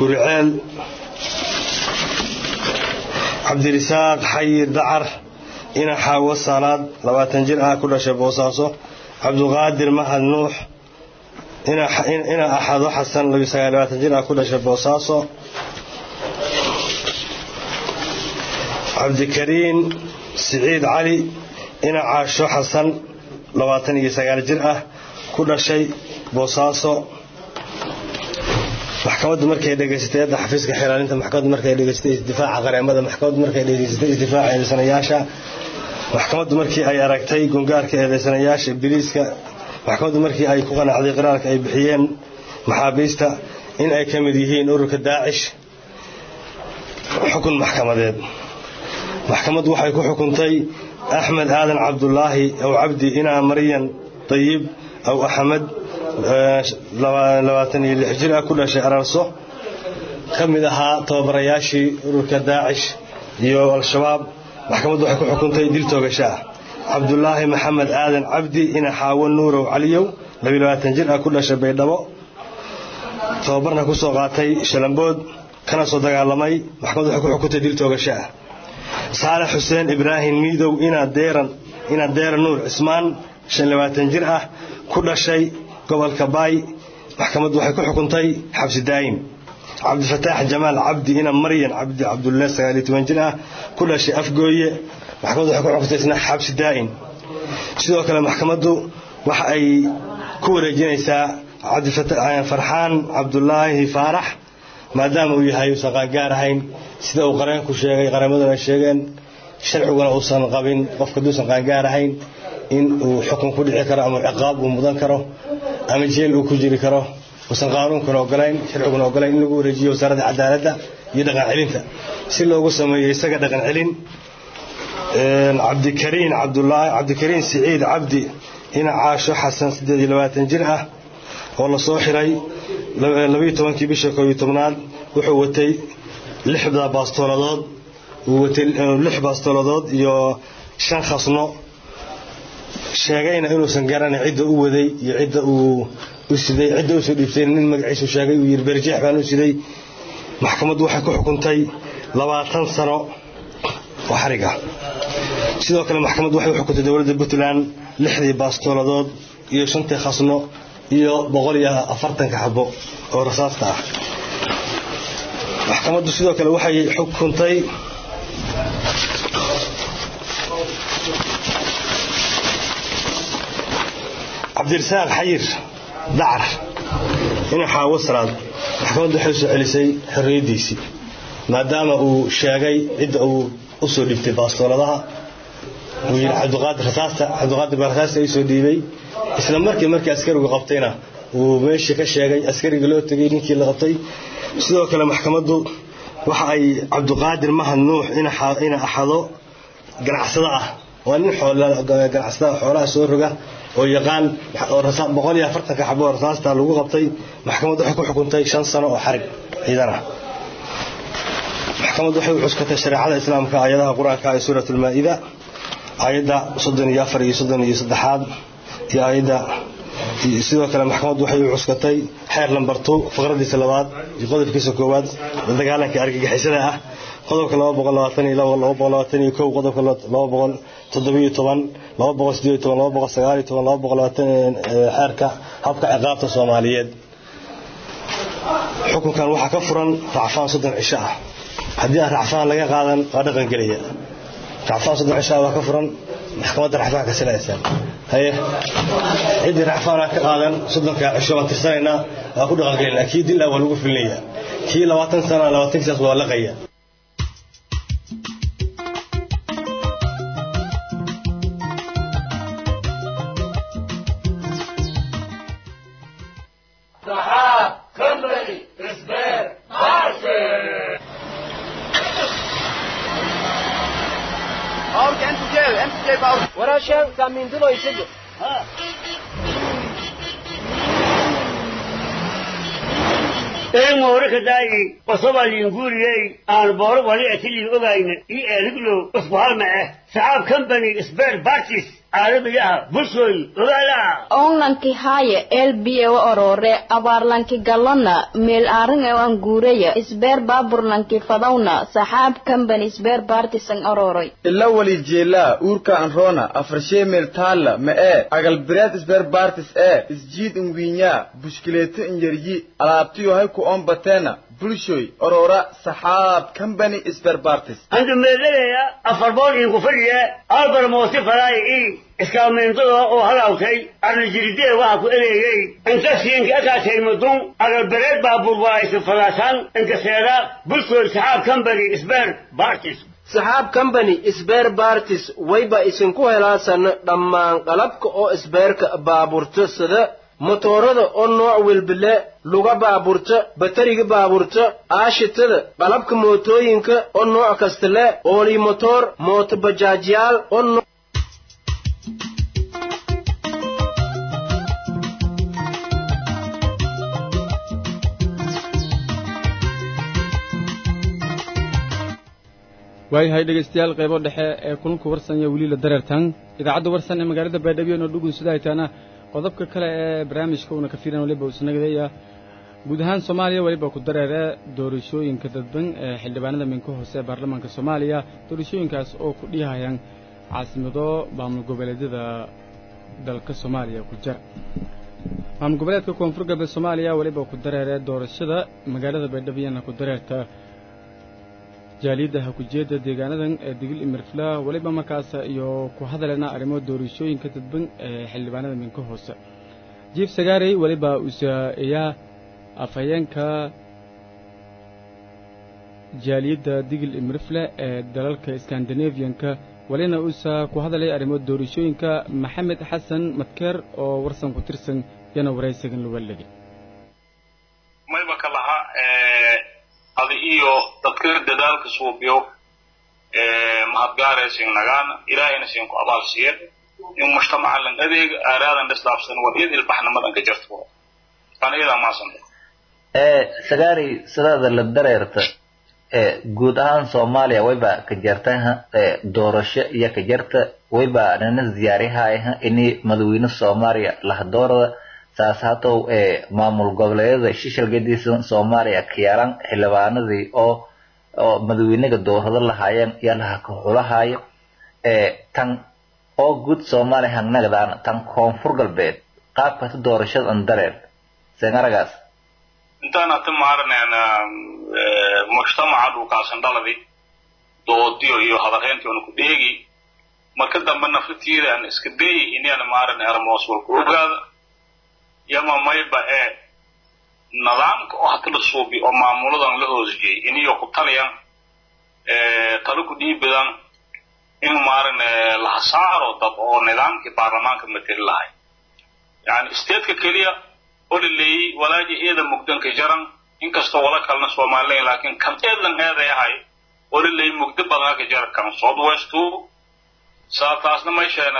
Guriceel Cabdirisaaq Xayir Dacar ina xaawo salaad 20 jir ah ku dhashay Boosaaso Cabduqaadir Mahad Nuux ina Axado Xasan 29 jir ah ku dhashay Boosaaso Cabdikariin Siciid Cali ina Caasho Xasan 29 jir ah ku dhashay Boosaaso maxkamaddu markay dhageystay xafiiska xiraalinta maxkamaddu markay dhageystay difaaca qareemada maxkamaddu markay dhageystay difaaca eedeysanayaasha maxkamaddu markii ay aragtay gongaarka eedeysanayaasha biliiska maxkamaddu markii ay ku qanacday qaraarka ay bixiyeen maxaabiista in ay ka mid yihiin ururka Daacish xukun maxkamadeed maxkamaddu waxay ku xukuntay Axmed Aadan Cabdullaahi aw Cabdi ina Maryan Tayyib aw Ahmed 26 jir ah ku dhashay Ararso kamid ahaa tababarayaashii ururka Daacish iyo al-shabaab maxkamaddu waxay ku xukuntay dil toogasho Cabdullaahi Maxamed Aadan Cabdi ina Xaawo Nuurow Caliyow 22 jir ah ku dhashay Baydhabo tababarna ku soo qaatay Shalambood kana soo dagaalamay maxkamaddu waxay ku xukuntay dil toogasho Saalax Xuseen Ibraahim Miidow ina Deeran Nuur Ismaan 25 jir ah ku dhashay gobolka Baay maxkamaddu waxay ku xukuntay xabsi daa'im Cabdifataax Jamaal Cabdi ina Maryan Cabdi Cabdullaahi 19 jir ah ku dhashay Afgooye maxkamaddu waxay ku xukuntay isna xabsi daa'im sidoo kale maxkamaddu waxa ay ku wareejinaysaa Cabdifataax Farxaan Cabdullaahi Faarax maadaama uu yahay saqaan gaar ahayn sida uu qareenku sheegay qaramaduna sheegeen sharciguna uusan qabin qofka duusan qaan gaar ahayn in uu xukun ku dhici karo ama ciqaab uu mudan karo ama jeel uu ku jiri karo uusan qaanuunkuna ogolayn sharciguna ogolayn in lagu wareejiyo wasaaradda cadaaladda iyo dhaqan celinta si loogu sameeyo isaga dhaqan celin Cabdikariin Siciid Cabdi ina Caasho Xasan 28 jir ah oo la soo xiray 12 bisha 11 wuxuu watay 6 baastooladood iyo 5 khasno sheegayna inuusan garanay cidda u waday iyo cidda uu siday cidda uu soo dhiibtay nin magaciisu sheegay uu yiri barjeex baan u siday maxkamaddu waxay ku xukuntay 20 sano oo xariga sidoo kale maxkamaddu waxay u xukuntay dawladda Puntland 6 baastooladood iyo 5 khasno iyo 140 xabo oo rasaasta ah maxkamaddu sidoo kale waxay xukuntay Cabdirasaaq Xayir Dacar ina Xaawo Salaad maxkamaddu waxay soo celisay xorriyadiisii maadaama uu sheegay cidda uu u soo dhibtay baastooladaha uu yiri Cabduqaadir Barakaas ay soo dhiibay isla markii askarigu qabtayna uu meeshii ka sheegay askariga loo tagay ninkii la qabtay sidoo kale maxkamaddu waxa ay Cabduqaadir Mahad Nuux ina Axado ganacsada ah oo nin ganacsada xoolaha soo roga oo yaqaan oo rasaas 140 xabo rasaasta lagu qabtay maxkamaddu waxay ku xukuntay 5 sano oo xarig ciidana maxkamaddu waxay u cuskatay shariicada islaamka aayadaha quraanka ee suuratul maa'ida aayada 34 iyo 33 iyo aayada sidoo kale maxkamaddu waxay u cuskatay xeer lambar 2 faqradiisa labaad iyo qodobkiisa koowaad dagaalanka argagixisada ah qodobka 222 qodobka 217 xeerka habka ciqaabta Soomaaliyeed xukunkan waxa ka furan racfaan 30 cisho ah hadii racfaan laga qaadan waa dhaqan geliya racfaan 30 cisho waa ka furan maxkamadda racfaan ka salaysan haye cidii racfaan ka qaadan 30 cisho waan tirsanayna waa ku dhaqan gelina kii dil waa lagu filnaya kii 20 sano 20 saas waa la qaya وراشان كامين دلو يسجل ee moorka daay qosaba liinguriyay aan boor wali atili ogayn ee riglo usbaal ma ah saab company spare parties عربية بوشوي ولا onlanki haaye elbiye wa orore abaarlanki galana meel aaran ee aan guuraya isbeer baaburlanki fadawna saxaab company isbeer partisan ororoy illa wali jeela uurka anrona afarshe meel taala ma ee agal bireed isbeer partis ee isjiid in wiinya bushkileeto in yaryi alaabtiyo hay ku on bateena bulshoy orora saxaab company isbeer partis andu meelaya afarboon in ku fadhiya albar moosi faraay iskaameentada oo halawtay arrijidee waxa ku ereeyay inta siinka ka taymudun agal bareed baabur waa isfalaasan inta seeda bulshooy saxaab company isbeer partis saxaab company isbeer partis wayba isinku helaasan dhammaan qalabka oo isbeerka baaburta sida motorada oo nooc walbile luga baaburta batariga baaburta aashitada qalabka mootooyinka oo nooc kasta leh ooli motor mooto bajaajyaal oo waayahay dhegeystayaal qaybo dhexe ee kulanka warsan iyo weli la dareertaan idaacadda warsan ee magaalada baydhabo oo dhugun sida ay taana qodobka kale ee barnaamijka una ka fiiran waliba usnagadaya guud ahaan Soomaaliya waliba ku dareere doorashooyinka dadban ee xildhibaanada minka hoose ee baarlamaanka Soomaaliya doorashooyinkaas oo ku dhihayaan caasimado maamul goboleedyada dalka Soomaaliya ku jira maamul goboleedka koonfur galbeed Soomaaliya waliba ku dareere doorashada magaalada baydhabo ku dareerta jaaliyada ku jeeda deegaanadan ee digil imirfla waliba markaas iyo ku hadalena arrimo doorashooyinka dadban ee xildhibaanada minka hoose jiif sagaarey waliba usaayaa afhayeenka jaaliyada digil imirfla ee dalalka Scandinavianka walina usa ku hadalay arrimo doorashooyinka Maxamed Xasan Madkeer oo warsan ku tirsan yana waraysigan loo walagay mayba kalaha hadi iyo dadka dadaalka suubiyo mahadgaaraysan nagaan ilaahayna siin ku abaalsiye in mujtamaca lan adeeg aaraadan islaamsan waa idil baxnamadan ka jirto aniga ma san sagaari sidada la dareerta guud ahaan Soomaaliya wayba ka jirtay doorasho iyo ka jirta wayba nana ziyaaraha inay madaxweyne Soomaaliya la doorada saasato maamul goboleedyada shishilgadiisa Soomaaliya kiyaaran xilwaanadii oo madaxweynaha doorada lahaayeen yalaha ka xulahayo tan oo guud Soomaaliya hangnagdaan tan koonfur galbeed qaabka doorashada andareer sanaragaas intaana tamaarnayna mujtamaca uu ka sandaladi doodiyo iyo hadalheyntii uu ku dheegi marka dambe naftiida aan iska day inaan maarnay armoos wal ku ogaada yama mayba nidaamka oo hadda suubi oo maamuladan la hoosjay iniyo ku taliyan talo ku dhiibadan in maarnay la saaro dad oo nidaamka baarlamaanka matal lahay yani state-ka kaliya oo leey walaaji eeda mugdanka jaran inkastoo wala kalna Soomaaliya laakiin kan eedan heedahay oo leey mugdo badan ka jar kan South West saataasna ma sheena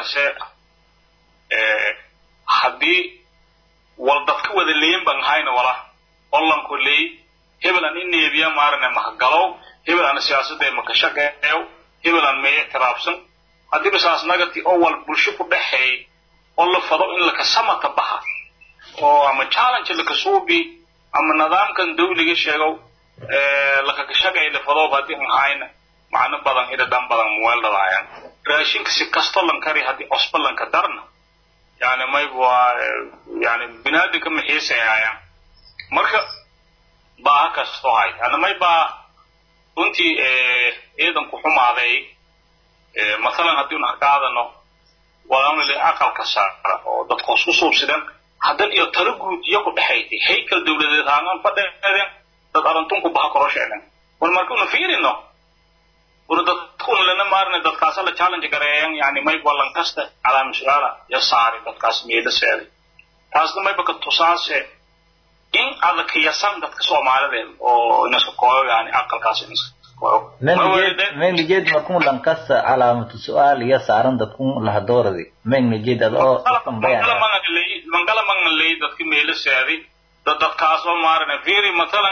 hadii waldadka wada leeyin ban hayna wala wallan ku leey hebelan in neebiya maarna mahgalo hebelan siyaasadda ma ka shaqeeyo hebelan ma ixtiraafsan hadii basaas nagati oo wal bulsho ku dhaxay oo la fado in la ka samata baxa oo ama challenge la ka suubi ama nidaamkan dawliga sheego la ka shaqeeyo la fado hadii aan hayna macna badan ila dam badan muwaaladaayaan raashinka si kasto lan kari hadii osbalan ka darna يعني ما يبغى يعني بنادي كم حيسة يعني مركب باك استوعي أنا ما يبغى أنتي إذا كحوم عليه مثلا هديون هكذا إنه ولا اللي أكل كسر أو ده خصوصه بسدم هذا يترجو يأخذ حياتي هيكل دولة ثانية فده ده أرنتون كبها كروش يعني والمركب نفير إنه ورده تكون لنا مارنا ده كاسل challenge كريان يعني ما يبغى لنكسته على مسؤولة يساري ده كاس ميدا سيري تاسنا ما يبغى تصاص إن هذا كيسان ده كسوة معلم أو الناس كوي يعني أقل كاس الناس كوي من نجد ما كون لنكسته على مسؤول يسارن ده كون له دور دي من نجد ده أو بيان مانغلا مانغلي ده كميدا سيري ده كاسو مارنا فيري مثلا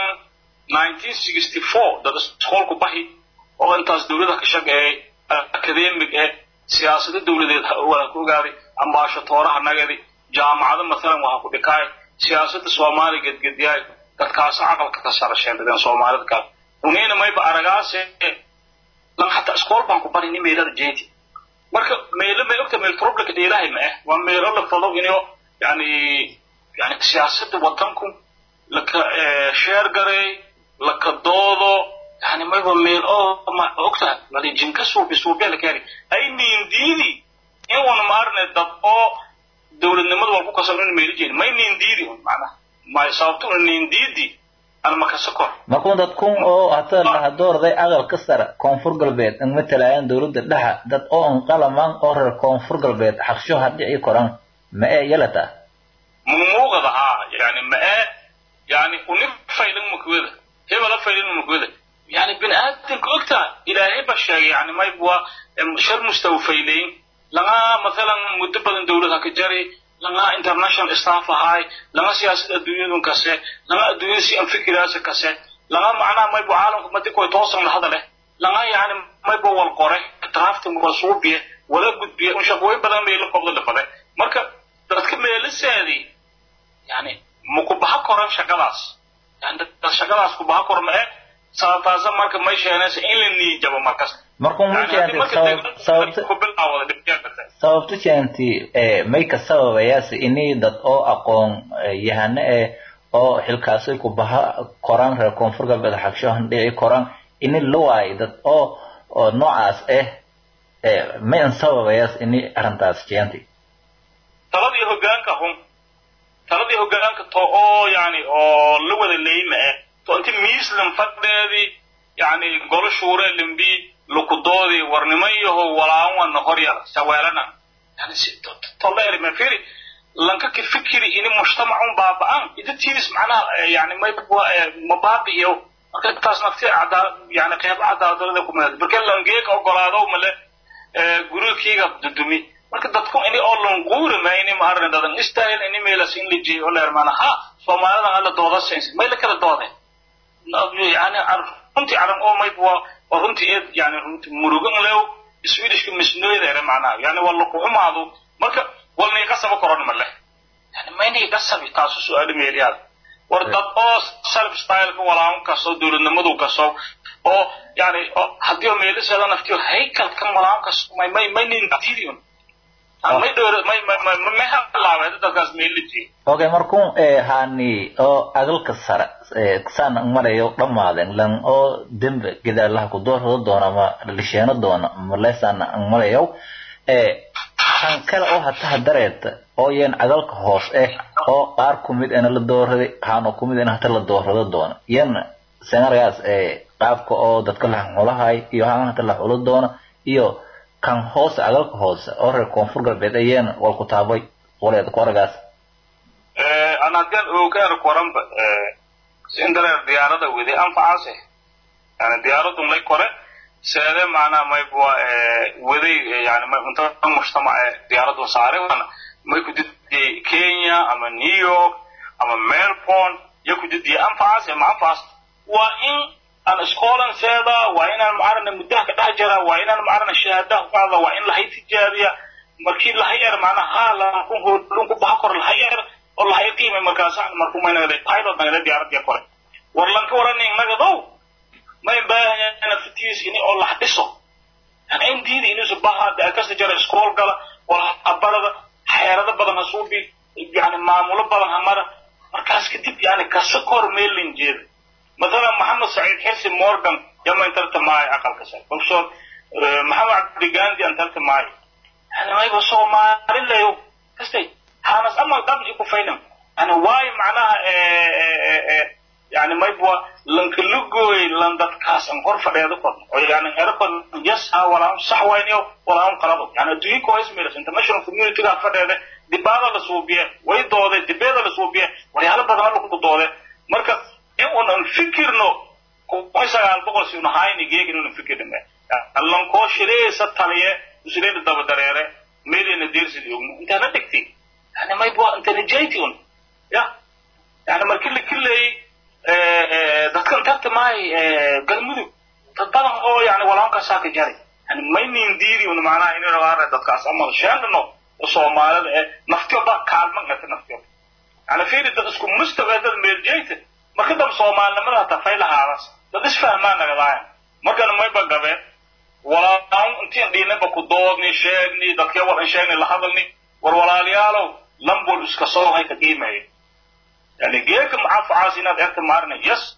1964 ده سكول كباهي oo intaas dawladda ka shaqeeyay academic siyaasada dawladeed wala ku ogaaday ambaasho tooraha nagadi jaamacada مثلا waxa ku dhikay siyaasada Soomaaliga gedgediyay dadkaas aqalka ka sarasheen Soomaalida ka unina may ba aragaas lan hatta iskool baan ku barin meelada jeeti marka meelo may ogta meel problem ka ilaahay ma waa meelo la fado inuu yani siyaasada wadanku la ka share garay la ka doodo يعني ما يبغى ميل ما أكتر ما يجينك سوبي لكاري أي نينديدي إيوان مارنا دب دولة النمط والبوك صارون ميلجين ما ينينديدي معنا ما يصابتون نينديدي أنا ما كسكر ما كنت تكون حتى هدور ذي أغل كسر كونفور قلبيت إن مثل عين دولة لها دت انقل من كونفور قلبيت حخشوا هدي أي قرآن ما يلتا موجودة يعني ما يعني ونفعلن مكوده هي ولا فعلن مكوده يعني بن آدم كأكتر إلهي بشري يعني ما يبغى شر مستوفيلين لنا مثلا مدبر دولة كجري لنا international staff هاي لنا سياسة الدنيا دون كسر لنا الدنيا سيام فكرة كسر لنا معنا ما يبغى عالم ما تكوي توصل لهذا له لنا يعني ما يبغى والقرى ترافت مصوبية ولا قد بيه مش أبوي بدل ما يلقى قبل الفضاء مركب تذكر لسه هذه يعني مكبها قرن شكلاس يعني شكلاس كبها قرن ما sababtaas marka ma sheeynaysa in la niijabo markaas markuu sababtu keenti may ka sababayaas inay dad oo aqoon yahana oo xilkaasay ku baha qoraan reer koonfur galbeed xagshahan dhicay qoraan in loo ay dad oo noocaas ma in sababayaas inay arintaas keenti taladii hogaanka oo yani oo la wada leeyma فأنت ميسلم فدادي يعني قول شورى لمبي لقضادي ورنميه ولا النهارية سوالنا يعني طلع لي ما فيري لانك كفكري إني مجتمع بابان إذا تيجي معنا يعني ما يبغى مبادئ يو أكيد تاس نفسي عدا يعني كيف عدا ذلكم بركل لانجيك أو قلادة وملا جرول كيجا بدمي marka dadku inay oo languur ma inay maarna dadan istaayl inay meel asin lijiy oo leer maanaha Soomaalida ala dooda sayns meel kala dooday يعني runtii aran oo may buu runtii yani murugan leew Swedish misnooyada era macnaa yani walla ku xumaado marka walnay qasab koran ma leh yani ma inay qasab taas su'aal meeliyad war dad oo self style ka walaan ka soo dawladnimadu ka soo oo yani hadii meelisada naftiyo haykal kan walaan ka may nin tiiriyon may door may halaawe dadkaas meeliji okay markuu hani oo agalka sare san marayo dhamaadeen lan oo dambe gidaalaha ku doona ma lisheena doona maleesan marayo kan kale oo hataa dareerta oo yeen agalka hoos oo qaar kumid ana la dooraday haano kumid ana hataa la doorado doona yeen sanaraas qaabka oo dadka la xulahay iyo haan hataa la xulo doona iyo kan hoos agalka hoos oo reer koonfur galbeed ayeen wal ku taabay waleed qoragaas ana hadaan oo ka qoranba sindara diyaarada wadi anfacaase ana diyaaradu lay qore seede maana may buu wadi yani ma inta mujtamac diyaaradu saareena may ku didii Kenya ama New York ama Melbourne yaku didii anfacaase ma anfaas waa in أنا سكولن سيدا وإن المعارنة مدة كتاجرة وإن المعارنة شهادة وهذا وإن لهي تجارية مركين لهير معنا حالا لونكو بحكر لهير والله يقيم مكاسع مركوم أنا ذي بايلوت أنا ذي عرض يقول ورلانك وراني نجدو ما يبان أنا فتيس إني الله حدثه أنا عندي إنه سبها دأكاس تجارة سكول قلا ولا أبرد حيرة بدن صوبي يعني معمولة بدن همارة مركز كتير يعني كسكور ميلين جير مثلا محمد سعيد حسن مورغان يوم انترت معي عقل كسر بخصوص محمد عبد الغاندي انترت معي انا ما يبصوا ما الا يو كستي حانس اما قبل يكون فينم انا واي معناها يعني ما يبغى لنكلوغوي لندت كاسن غرفه ديدكم يعني اركن يسها ولا صح وينيو ولا هم قلبوا يعني دوي كويس ميرس انترناشونال كوميونتي قاعد فديده دباده لسوبيه way doode dibada lasuubiye waxyaalo badan lagu doode marka إنه نفكرنا كويس على البقول سينو هاي نجيك إنه نفكرنا اللهم كوشري ستاليه وسيلين الدب دريرة ميلين الديرس اليوم أنت لا تكتي يعني ما يبغى أنت نجيتون يا يعني ما كل ذكر تحت معي قلمدو تطلع هو يعني ولا أنك ساك جاري يعني ما ينديري ونمعنا إنه روارة دكاس أما شان إنه وصومالة نفتيو بقى كالمن نفتيو يعني في رد اسكو مستوى هذا الميلجيت ما كده صومال لما لا تفعل هارس ده إيش فهمنا كذا ما كان ما يبقى قبل ولا أنتين دينا بكودوني شيءني دكيا ولا شيءني لحظني ولا ليالو لمبول إسكسر هاي كقيمة يعني جيك معاف عازينا ده مارنا يس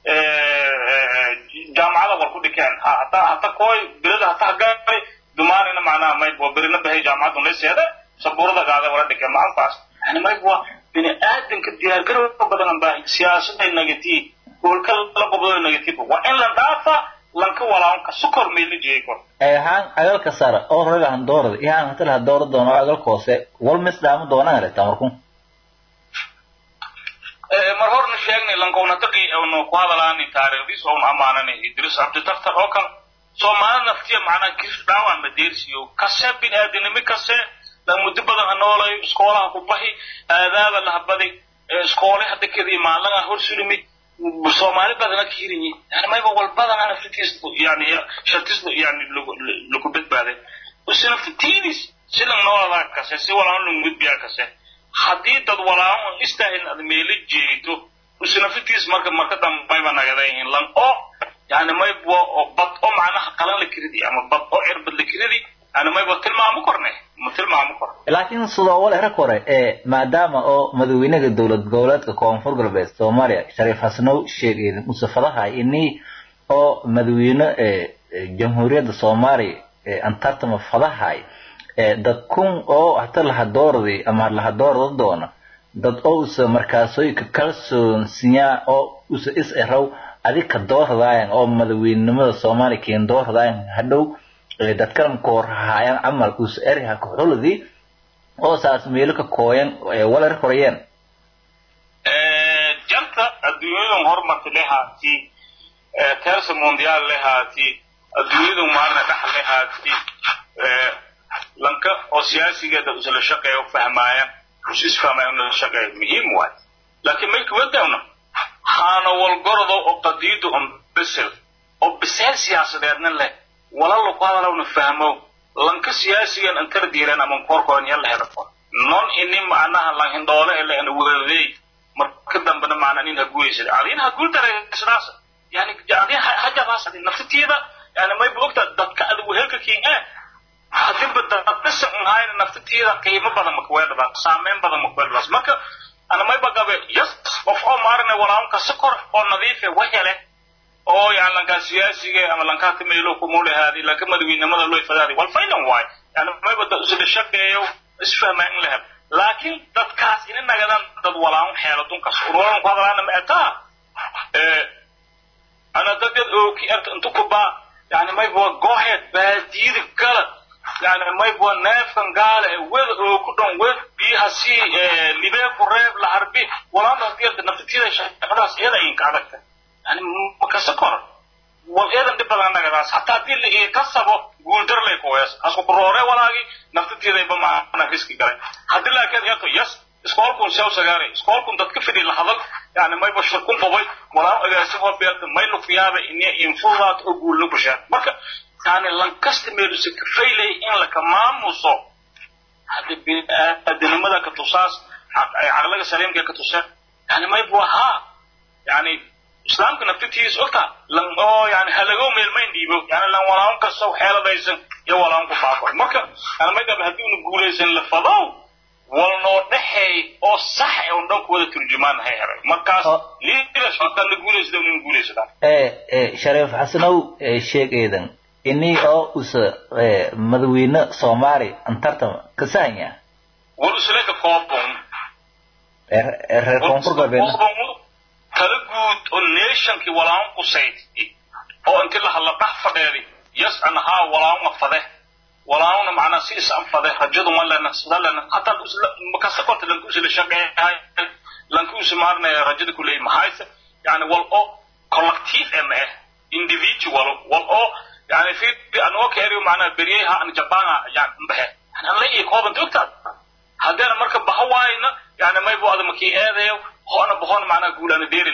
جامعة ولا كل كان حتى كوي بلد حتى قاري دماننا معنا ما يبغى برينا به جامعة ونلسي هذا سبورة ده قاعدة ولا دكان معاف عاز يعني ما يبغى بني آدم كتير كرو بدنا باهي سياسة النجتي والكل بدنا النجتي وإن لم دافع لانك ولا أنك سكر ميلي جيكون هان أقل كسر أو رجع عن دور يعني هتلها الدور دونا أقل كوسة والمسلم دونا على تمركم مرهور نشيعني لانكو نتقي أو نقاط لاني تاريخ دي سوون أمانة إدريس عبد تفتح أوكل سو ما نفتي معنا كيف دعوة مديرسيو كسب بين آدم كسب لما تبغى هنولي سكولا كوباهي هذا ولا هبدي سكولا هذا كذي معلنا هرسلمي بصومالي بدنا كيرني يعني ما يبغى والبدنا أنا فتيس يعني شتيس يعني لكوبت بعده وسنا فتيس سلنا نولا كسر سوى لهم نمد بيا كسر حديد ولا استهين الميل جيتو وسنا فتيس مركب دم ما يبغى نقدين لان أو يعني ما يبغى بط معنا حقلا لكردي أما بط عرب لكردي أنا ما يبغى تلمع مقرنه تلمع مقرن لكن الصدوة هركورة maadaama oo madaxweynaha dawlad goboleedka koonfur galbeed Soomaaliya Shariif Xasanow sheegay musafadaha inii oo madaxweyne jamhuuriyadda Soomaaliya antartama fadahay dadkun oo hata la doorday ama la doordo doona dad oo markaasoo ka kalsoon sinya oo is eraw adika doordaayeen oo madaxweynenimada Soomaaliya keen doordaayeen hadhow dadkan koor hayaan amal us eriha ku xuldi oo saas meel ka kooyan wala qorayeen janta adduunyada hormartay leeyahay tersa mondial leeyahay adduunyada maarna dhaxal leeyahay lanka oo siyaasigeeda u soo shaqeeyo fahmaayaan usis fahmaayaan shaqeeyo muhiim waay laakiin markii wadawna xana wal gordo oo qadiido oo bisel siyaasadeedna leh ولا لو قال لو نفهمه لانك سياسيا انكر ديران امن كوركون يلا هدفو نون اني معناها لان هندوله الا ان ودي مركدن بنا معنى ان هغويس علينا هقول ترى اساس يعني جادي حاجه باسه نفتيده يعني ما يبقى ددك ادو هلك كين hadin bada bas aan naftiyada qiimo badan ma kuwada ba saameyn badan ma kuwada bas marka ana may bagabe yes of all marne walaan ka sokor oo nadiif ah waxyale oo yani lanka siyaasiga ama lanka timeelo ku moole haadi laakiin madaxweynimada loo ifadaadi wal faylan waay yani may bada usoo shaqeeyo isfahmaan lahayd laakiin dadkaas in nagadan dad walaan xeeladun ka soo roon ku hadalana ma ata ana dad oo ki intu ku ba yani may boo go ahead baadid kala يعني ما يبغى نافن قال وذ وكلهم وذ بيها سي لبيه قريب لحربي ولا ما تقدر نفتيها شيء خلاص هذا ينقعدك يعني مكسكر والإذا نبغى أنا كذا حتى دي اللي كسبه قولدر لي كويس أسمع قرارة ولا أجي نفتيها يبغى ما أنا ريسك كذا هذا لا كذا يا يس سكول كون شو سجاري سكول كون تكفي دي لحظة يعني ما يبغى شركون فوي ولا أجي أسمع بيت ما يلو فيها إني ينفوضات أقول له بشر مرك يعني لانكست ميرسك فيلي إن لك ما مصو هذا الدنمدا كتصاص عقلك سليم كتصاص يعني ما يبغاها يعني إسلام كنا بتيجي سلطة لان يعني هلقوا من المين ديبو يعني لان ولاهم كسو حيلة بيزن يا ولاهم كفاكر مركا أنا ما يقبل هديون نقول إنسان لفضاو والنور نحي أو صح أو نوك وده ترجمان هاي مركز ليه شو كان نقول إنسان نقول إنسان شريف حسنو شيء إذن إني أو أس مدوينة سوماري أنترتم كسانيا. ورسلك كوبون. كوبون كوبون. تلقود النيشن كي ولاهم قصيد. أو أنت الله الله بحفظه يس أنها ولاهم فده ولاهم معنا سيس أم فده رجل ما لنا سدلنا حتى مكسكوت لنكوس الشقة هاي لنكوس مارنا رجل كله مهايس يعني والأو collective MA individual والأو يعني في أنواع كثيرة معنا بريها عن جبانا يعني به يعني الله يكون دكتور هذا أنا مركب بهواينا يعني ما يبغى هذا مكي هذا هو أنا بهون معنا أقول أنا ديري ليه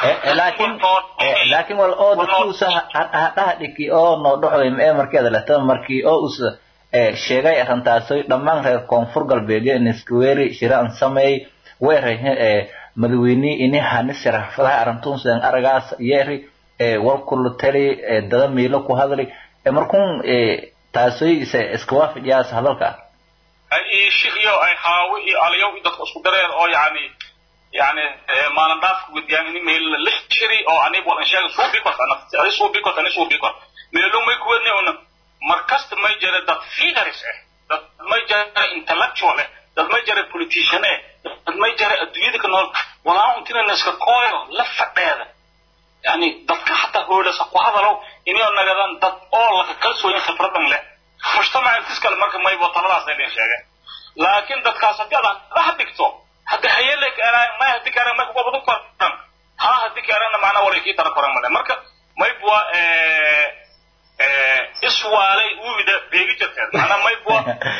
laakiin wal oo dadku saha dhiki oo noo dhaxay markeeda la tan markii oo us sheegay arintaasay dhammaan reer koonfur galbeed in iskuweeri shiraan sameey weerareen madaxweyne in hanis rafadaha arintun saan aragaas yeeri wal kullu tali dada meelo ku hadlay markuun taasay isku waafajiyas hadalka ay shiiyo ay haawi aliyo dadku isku dareen oo يعني ما نضاف قدام إني ميل لشري أو أنا بقول إنشاء سوبي كوت أنا سوبي كوت ميلو ما يكون إنه مركز ما يجري ده فيجرس ده ما يجري intellectual ده ما يجري politician ده ما يجري الدنيا كنول ولا أنتنا الناس كقاية لفت هذا يعني ده حتى هو ده سقوا هذا لو إني أنا قدام ده الله كل سوين خبرة من له مجتمع الفيسكال مركز ما يبغى طلع زي الإنشاء لكن ده كاسة كذا راح تكتب هذا هيلك أنا ما هديك أنا ما كبر بدو كرم هديك أنا معنا وريكي ترى كرم ولا مركب ما يبغى إسوالي وده بيجي جتر أنا ما يبغى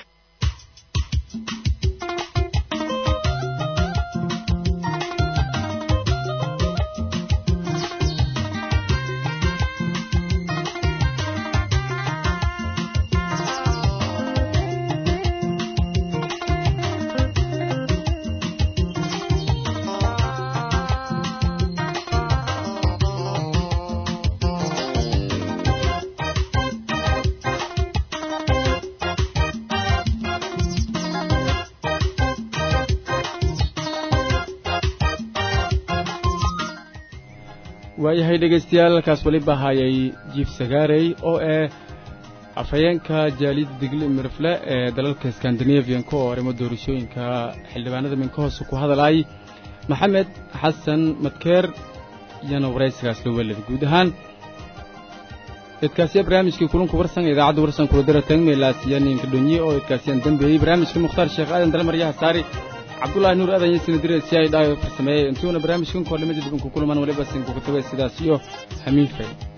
waayahay dhegaystayaal kaas waliba hayay jiif sagaarey oo afhayeenka jaaliyadda digli mirfle ee dalalka Scandinavian-ka oo arrimo doorashooyinka xildhibaanada minka hoose ku hadalay maxamed xasan madkeer yana waraysigaas la welad guud ahaan idkaasiya barnaamijkii kulanku warsan idaacadda warsan kula daratan meelaasiyaninka dhonyi oo idkaasiyan dambeeyey barnaamijka mukhtaar sheekh aadan dalmaryaha saari cabdullaahi nuur aadan yasina direed si ay dhaayo farsameeyay intuuna barnaamijkan koorlimada dibinku kulamaan waliba sin ku tagay sidaas iyo hamiin fay